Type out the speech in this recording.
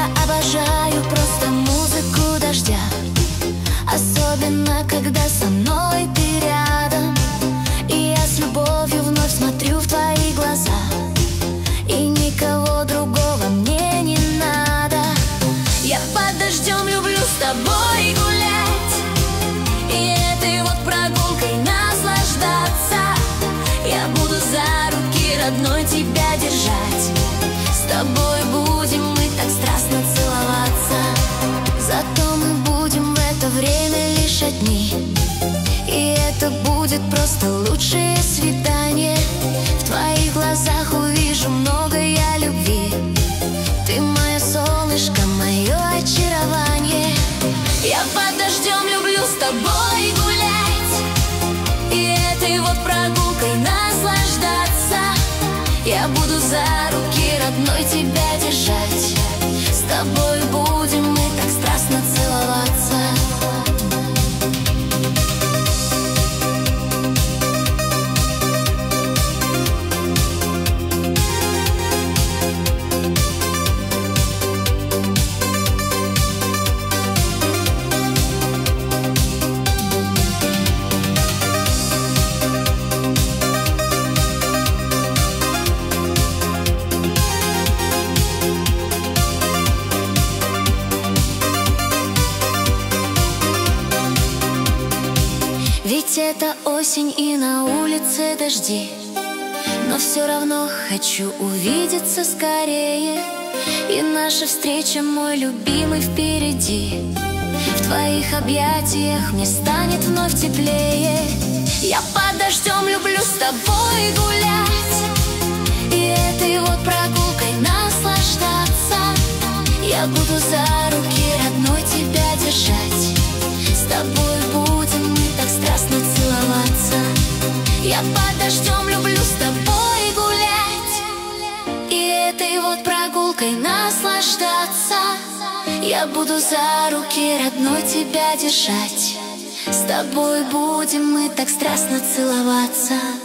обожаю просто музыку дождя, особенно когда со мной ты рядом. И я с любовью вновь смотрю в твои глаза, и никого другого мне не надо. Я под дождем люблю с тобой гулять, и этой вот прогулкой наслаждаться. Я буду за руки родной тебя держать, с тобой будем мы так страстно целоваться. Зато мы будем в это время лишь одни, и это будет просто лучшее свидание. В твоих глазах увижу много я любви, ты мое солнышко, мое очарование. Я под дождем люблю с тобой гулять, и этой вот прогулкой наслаждаться. Я буду за руки родной тебя держать, с тобой будем мы так страстно целоваться. Ведь это осень и на улице дожди, но все равно хочу увидеться скорее. И наша встреча, мой любимый, впереди. В твоих объятиях мне станет вновь теплее. Я под дождем люблю с тобой гулять, и этой вот прогулкой наслаждаться. Я буду за руки родной тебя держать, с тобой будем мы так страстно целоваться. Я под дождем люблю с тобой гулять, и этой вот прогулкой наслаждаться. Я буду за руки родной тебя держать, с тобой будем мы так страстно целоваться.